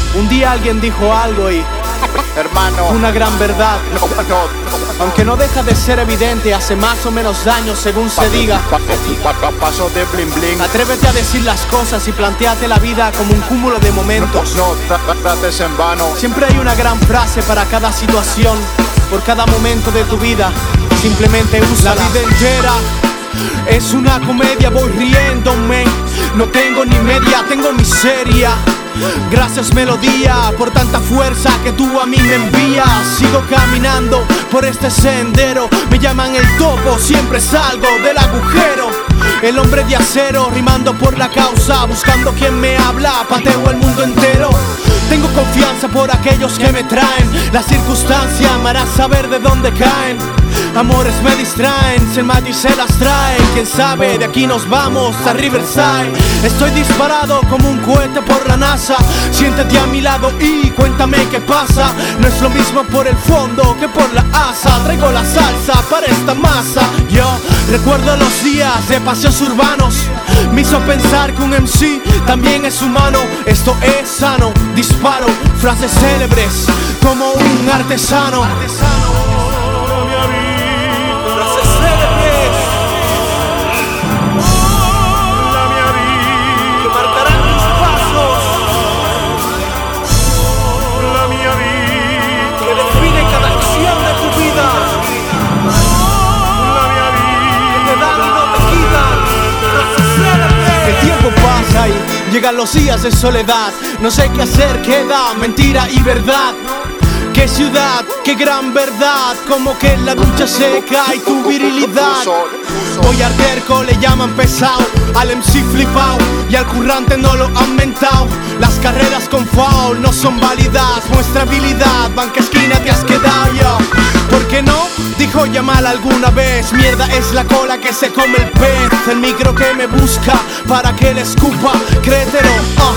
Un día alguien dijo algo y hermano, una gran verdad, no. aunque no deja de ser evidente, hace más o menos daño según se diga. Paso de bling bling. Atrévete a decir las cosas y planteate la vida como un cúmulo de momentos. No trates en vano. Siempre hay una gran frase para cada situación, por cada momento de tu vida. Simplemente úsala. La vida entera es una comedia, voy riéndome. No tengo ni media, tengo miseria. Gracias melodía por tanta fuerza que tú a mí me envías. Sigo caminando por este sendero, me llaman el topo, siempre salgo del agujero. El hombre de acero, rimando por la causa, buscando quien me habla, pateo el mundo entero. Tengo confianza por aquellos que me traen, la circunstancia me hará saber de dónde caen. Amores me distraen, se mata y se las trae. Quién sabe, de aquí nos vamos a Riverside. Estoy disparado como un cohete por la NASA. Siéntate a mi lado y cuéntame qué pasa. No es lo mismo por el fondo que por la asa. Traigo la salsa para esta masa. Yo recuerdo los días de paseos urbanos. Me hizo pensar que un MC también es humano. Esto es sano, disparo frases célebres como un artesano. Pasa y llegan los días de soledad. No sé qué hacer, queda mentira y verdad. Qué ciudad, qué gran verdad. Como que en la ducha se cae tu virilidad. Hoy al terco le llaman pesado, al MC flipao y al currante no lo han mentado. Las carreras con foul no son válidas. Muestra habilidad, banca esquina te has quedado yo. ¿Por qué no? Dijo Yamal alguna vez. Mierda es la cola que se come el pez. El micro que me busca para que le escupa. Créetelo,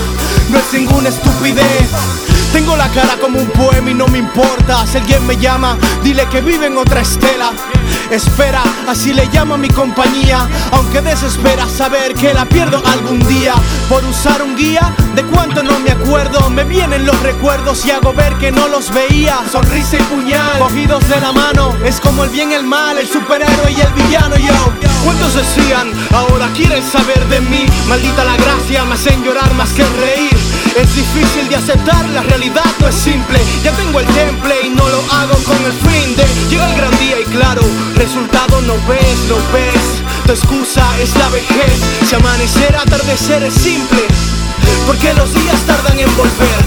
no es ninguna estupidez. Tengo la cara como un poema y no me importa. Si alguien me llama, dile que vive en otra estela. Espera, así le llamo a mi compañía. Aunque desespera saber que la pierdo algún día. Por usar un guía, de cuánto no me acuerdo. Me vienen los recuerdos y hago ver que no los veía. Sonrisa y puñal, cogidos de la mano. Es como el bien y el mal, el superhéroe y el villano. Yo, ¿cuántos decían? Ahora quieren saber de mí. Maldita la gracia, me hacen llorar más que reír. Es difícil de aceptar, la realidad no es simple. Ya tengo el temple y no lo hago con el fin de llega el gran día y claro, resultado no ves, no ves. Tu excusa es la vejez. Si amanecer, atardecer es simple, porque los días tardan en volver.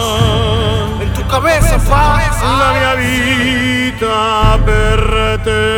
La mia vita per te.